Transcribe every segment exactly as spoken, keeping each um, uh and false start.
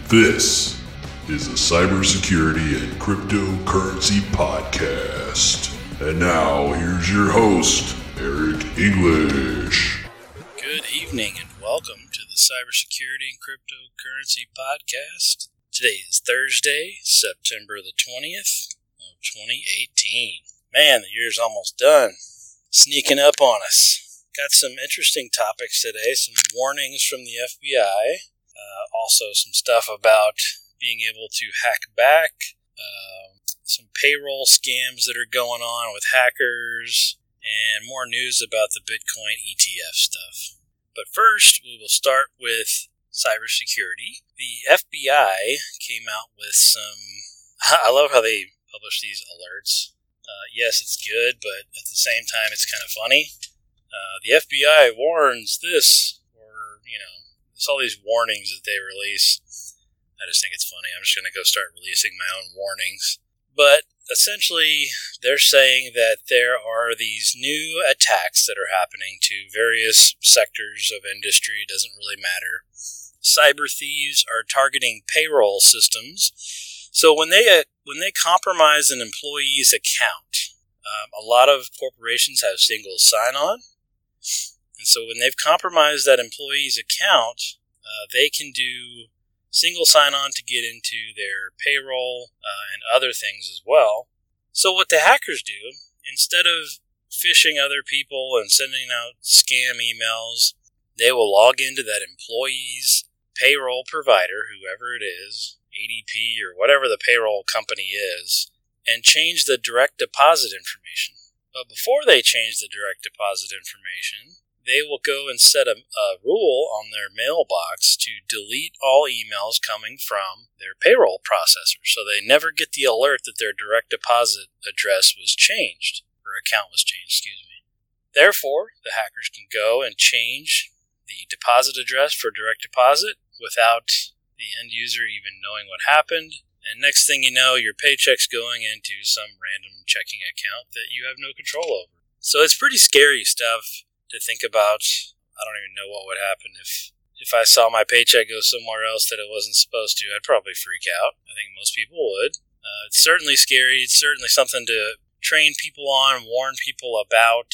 This is a cybersecurity and cryptocurrency podcast. And now, here's your host, Eric English. Good evening and welcome to the Cybersecurity and Cryptocurrency podcast. Today is Thursday, September the twentieth of twenty eighteen. Man, the year's almost done. Sneaking up on us. Got some interesting topics today, some warnings from the F B I, uh, also some stuff about being able to hack back, uh, some payroll scams that are going on with hackers, and more news about the Bitcoin E T F stuff. But first, we will start with cybersecurity. The F B I came out with some, I love how they publish these alerts. Uh, yes, it's good, but at the same time, it's kind of funny. Uh, the F B I warns this, or, you know, there's all these warnings that they release. I just think it's funny. I'm just going to go start releasing my own warnings. But essentially, they're saying that there are these new attacks that are happening to various sectors of industry. It doesn't really matter. Cyber thieves are targeting payroll systems. So when they uh, when they compromise an employee's account, um, a lot of corporations have single sign-on. And so when they've compromised that employee's account, uh, they can do single sign-on to get into their payroll uh, and other things as well. So what the hackers do, instead of phishing other people and sending out scam emails, they will log into that employee's payroll provider, whoever it is, A D P or whatever the payroll company is, and change the direct deposit information. But before they change the direct deposit information, they will go and set a, a rule on their mailbox to delete all emails coming from their payroll processor, so they never get the alert that their direct deposit address was changed, or account was changed, excuse me. Therefore, the hackers can go and change the deposit address for direct deposit without the end user even knowing what happened. And next thing you know, your paycheck's going into some random checking account that you have no control over. So it's pretty scary stuff to think about. I don't even know what would happen if if I saw my paycheck go somewhere else that it wasn't supposed to. I'd probably freak out. I think most people would. Uh, it's certainly scary. It's certainly something to train people on, warn people about.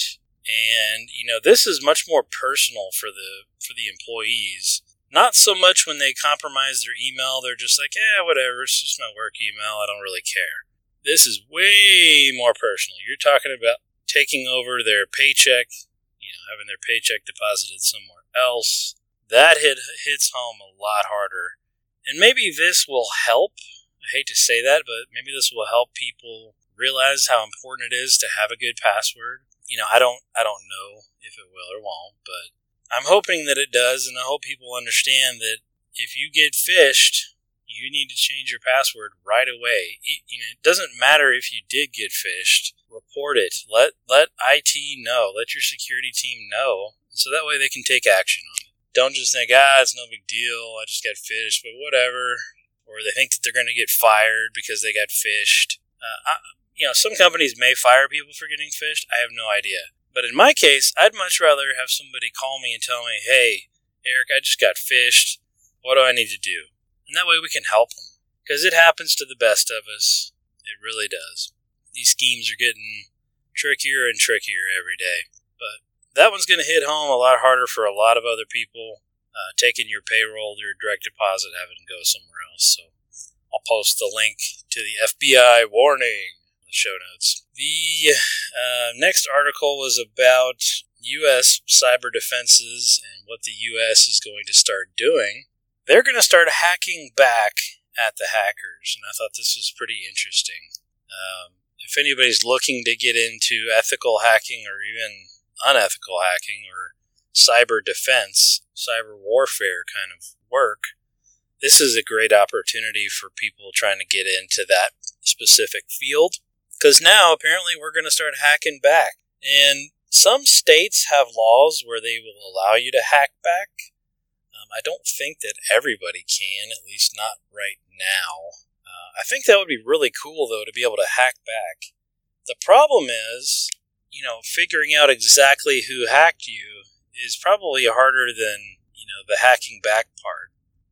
And, you know, this is much more personal for the for the employees. Not so much when they compromise their email, they're just like, yeah, whatever, it's just my work email, I don't really care. This is way more personal. You're talking about taking over their paycheck, you know, having their paycheck deposited somewhere else. That hit, hits home a lot harder. And maybe this will help, I hate to say that, but maybe this will help people realize how important it is to have a good password. You know, I don't, I don't know if it will or won't, but I'm hoping that it does, and I hope people understand that if you get phished, you need to change your password right away. You know, it doesn't matter if you did get phished. Report it. Let let I T know. Let your security team know, so that way they can take action on it. Don't just think, ah, it's no big deal. I just got phished, but whatever. Or they think that they're going to get fired because they got phished. Uh, I, you know, some companies may fire people for getting phished. I have no idea. But in my case, I'd much rather have somebody call me and tell me, hey, Eric, I just got phished. What do I need to do? And that way we can help them. Because it happens to the best of us. It really does. These schemes are getting trickier and trickier every day. But that one's going to hit home a lot harder for a lot of other people. Uh, taking your payroll, your direct deposit, having to go somewhere else. So I'll post the link to the F B I warning in the show notes. The uh, next article was about U S cyber defenses and what the U S is going to start doing. They're going to start hacking back at the hackers, and I thought this was pretty interesting. Um, if anybody's looking to get into ethical hacking or even unethical hacking or cyber defense, cyber warfare kind of work, this is a great opportunity for people trying to get into that specific field. Because now, apparently, we're going to start hacking back. And some states have laws where they will allow you to hack back. Um, I don't think that everybody can, at least not right now. Uh, I think that would be really cool, though, to be able to hack back. The problem is, you know, figuring out exactly who hacked you is probably harder than, you know, the hacking back part.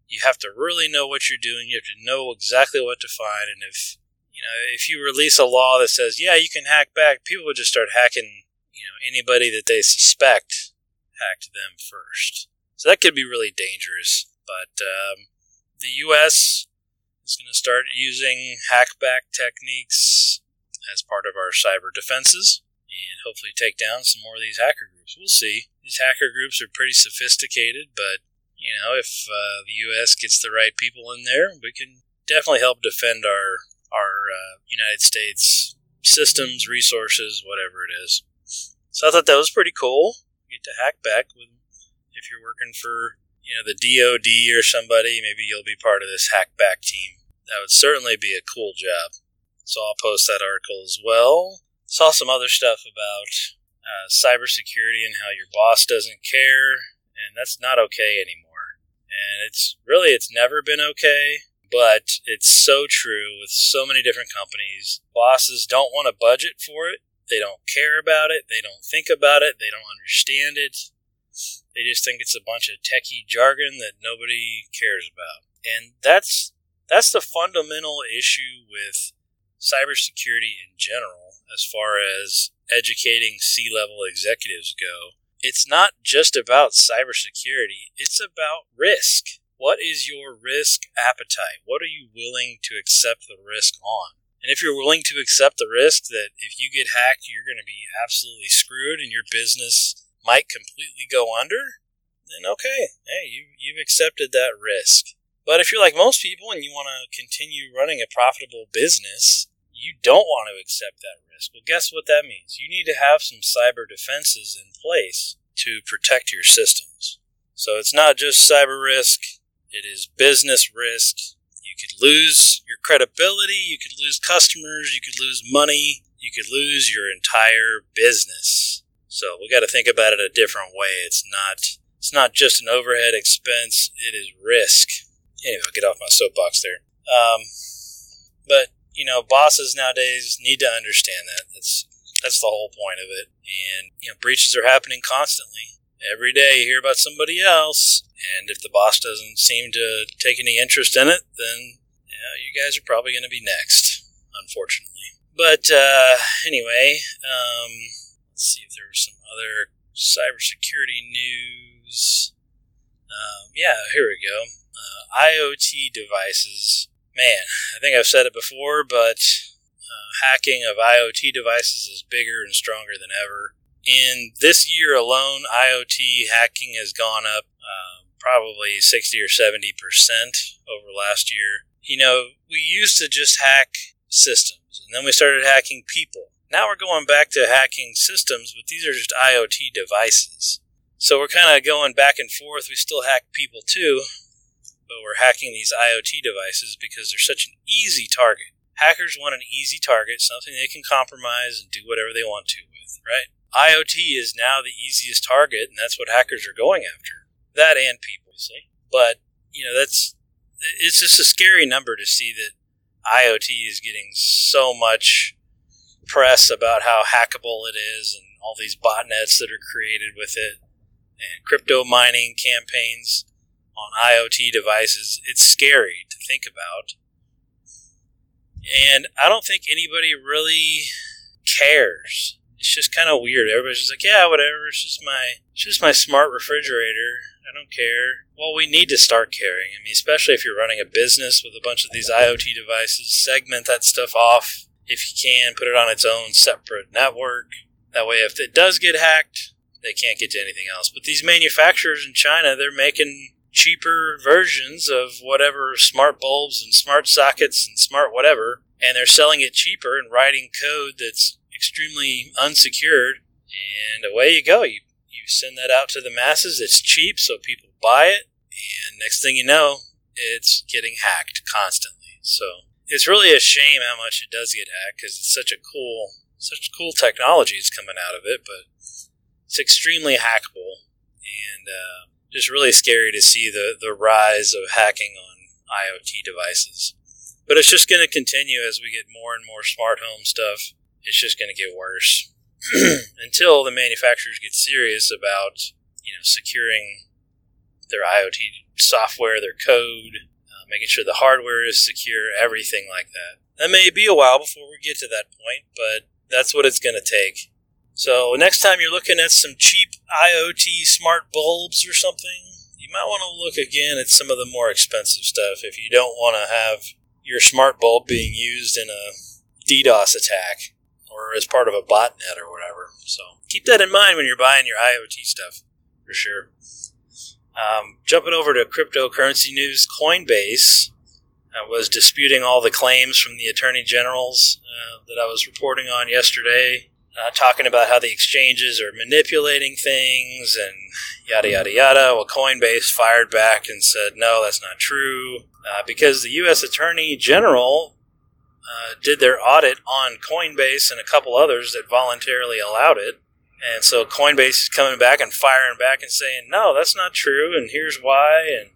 you have to really know what you're doing. You have to know exactly what to find. And if you know if you release a law that says, yeah, you can hack back, people would just start hacking. You know, anybody that they suspect hacked them first. So that could be really dangerous. But um, the U S is going to start using hackback techniques as part of our cyber defenses and hopefully take down some more of these hacker groups. We'll see. These hacker groups are pretty sophisticated, but, you know, if uh, the U S gets the right people in there, we can definitely help defend our, our uh, United States systems, resources, whatever it is. So I thought that was pretty cool. You get to hack back with, if you're working for, you know, the D O D or somebody, maybe you'll be part of this hackback team. That would certainly be a cool job. So I'll post that article as well. Saw some other stuff about uh, cybersecurity and how your boss doesn't care, and that's not okay anymore. And it's really, it's never been okay, but it's so true with so many different companies. Bosses don't want to budget for it. They don't care about it. They don't think about it. They don't understand it. They just think it's a bunch of techie jargon that nobody cares about. And that's that's the fundamental issue with cybersecurity in general, as far as educating C-level executives go. It's not just about cybersecurity. It's about risk. What is your risk appetite? What are you willing to accept the risk on? And if you're willing to accept the risk that if you get hacked, you're going to be absolutely screwed and your business might completely go under, then okay, hey, you, you've accepted that risk. But if you're like most people and you want to continue running a profitable business, you don't want to accept that risk. Well, guess what that means? You need to have some cyber defenses in place to protect your systems. So it's not just cyber risk, it is business risk. You could lose your credibility, you could lose customers, you could lose money, you could lose your entire business. So we got to think about it a different way. It's not it's not just an overhead expense, it is risk. Anyway, I'll get off my soapbox there. Um, but, you know, bosses nowadays need to understand that. That's that's the whole point of it. And, you know, breaches are happening constantly. Every day you hear about somebody else, and if the boss doesn't seem to take any interest in it, then, you know, you guys are probably going to be next, unfortunately. But, uh, anyway, um, let's see if there was some other cybersecurity news. Um, yeah, here we go. Uh, IoT devices. Man, I think I've said it before, but uh, hacking of IoT devices is bigger and stronger than ever. In this year alone, IoT hacking has gone up uh, probably sixty or seventy percent over last year. You know, we used to just hack systems, and then we started hacking people. Now we're going back to hacking systems, but these are just IoT devices. So we're kind of going back and forth. We still hack people too, but we're hacking these IoT devices because they're such an easy target. Hackers want an easy target, something they can compromise and do whatever they want to with, right? IoT is now the easiest target, and that's what hackers are going after. That and people, obviously. But, you know, that's it's just a scary number to see that IoT is getting so much press about how hackable it is and all these botnets that are created with it and crypto mining campaigns on IoT devices. It's scary to think about. And I don't think anybody really cares. It's just kind of weird. Everybody's just like, yeah, whatever. It's just my, it's just my smart refrigerator. I don't care. Well, we need to start caring. I mean, especially if you're running a business with a bunch of these IoT devices, segment that stuff off. If you can, put it on its own separate network. That way, if it does get hacked, they can't get to anything else. But these manufacturers in China, they're making cheaper versions of whatever smart bulbs and smart sockets and smart whatever, and they're selling it cheaper and writing code that's extremely unsecured, and away you go. You you send that out to the masses. It's cheap, so people buy it, and next thing you know, it's getting hacked constantly. So it's really a shame how much it does get hacked, because it's such a cool, such cool technology is coming out of it, but it's extremely hackable, and uh, just really scary to see the, the rise of hacking on IoT devices. But it's just going to continue as we get more and more smart home stuff. It's just going to get worse until the manufacturers get serious about, you know, securing their IoT software, their code, uh, making sure the hardware is secure, everything like that. That may be a while before we get to that point, but that's what it's going to take. So next time you're looking at some cheap IoT smart bulbs or something, you might want to look again at some of the more expensive stuff if you don't want to have your smart bulb being used in a DDoS attack or as part of a botnet or whatever. So keep that in mind when you're buying your IoT stuff, for sure. Um, jumping over to cryptocurrency news, Coinbase uh, was disputing all the claims from the attorney generals uh, that I was reporting on yesterday, uh, talking about how the exchanges are manipulating things and yada, yada, yada. Well, Coinbase fired back and said, no, that's not true, uh, because the U S Attorney General uh, did their audit on Coinbase and a couple others that voluntarily allowed it. And so Coinbase is coming back and firing back and saying, no, that's not true, and here's why. And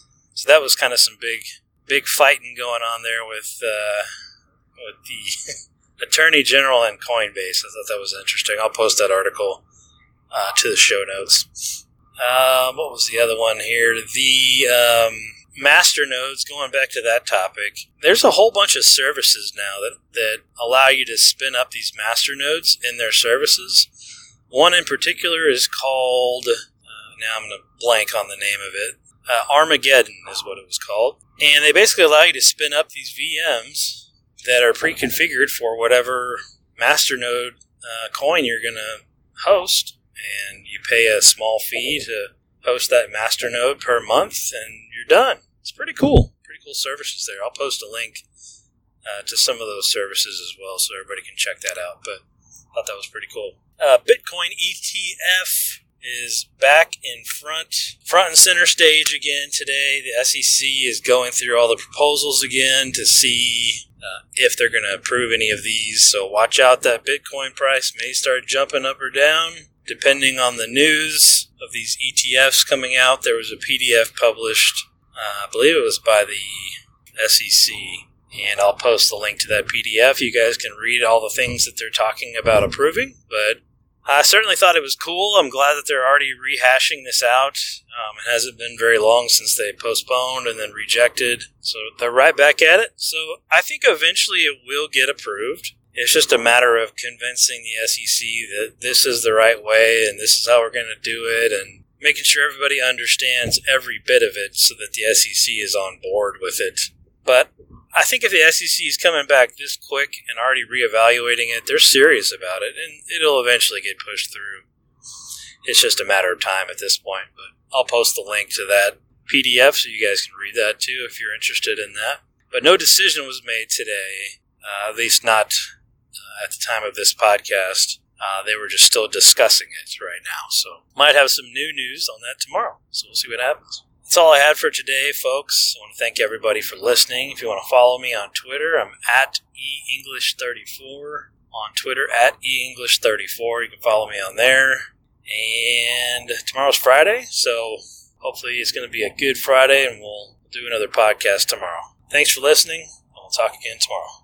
so that was kind of some big big fighting going on there with, uh, with the Attorney General and Coinbase. I thought that was interesting. I'll post that article uh, to the show notes. Uh, what was the other one here? The um, masternodes, going back to that topic, there's a whole bunch of services now that, that allow you to spin up these masternodes in their services. One in particular is called, uh, now I'm going to blank on the name of it, uh, Armageddon is what it was called. And they basically allow you to spin up these V Ms that are pre-configured for whatever masternode uh, coin you're going to host. And you pay a small fee to host that masternode per month, and you're done. It's pretty cool. Pretty cool services there. I'll post a link uh, to some of those services as well so everybody can check that out. But I thought that was pretty cool. Uh, Bitcoin E T F is back in front, front and center stage again today. The S E C is going through all the proposals again to see uh, if they're going to approve any of these. So watch out, that Bitcoin price may start jumping up or down depending on the news of these E T Fs coming out. There was a P D F published, uh, I believe it was by the S E C, and I'll post the link to that P D F. You guys can read all the things that they're talking about approving, but I certainly thought it was cool. I'm glad that they're already rehashing this out. Um, it hasn't been very long since they postponed and then rejected, so they're right back at it. So I think eventually it will get approved. It's just a matter of convincing the S E C that this is the right way and this is how we're going to do it, and making sure everybody understands every bit of it so that the S E C is on board with it. But I think if the S E C is coming back this quick and already reevaluating it, they're serious about it, and it'll eventually get pushed through. It's just a matter of time at this point. But I'll post the link to that P D F so you guys can read that too if you're interested in that. But no decision was made today, uh, at least not uh, at the time of this podcast. Uh, they were just still discussing it right now. So might have some new news on that tomorrow. So we'll see what happens. That's all I had for today, folks. I want to thank everybody for listening. If you want to follow me on Twitter, I'm at e english thirty-four. On Twitter, at e english thirty-four. You can follow me on there. And tomorrow's Friday, so hopefully it's going to be a good Friday, and we'll do another podcast tomorrow. Thanks for listening, and we'll talk again tomorrow.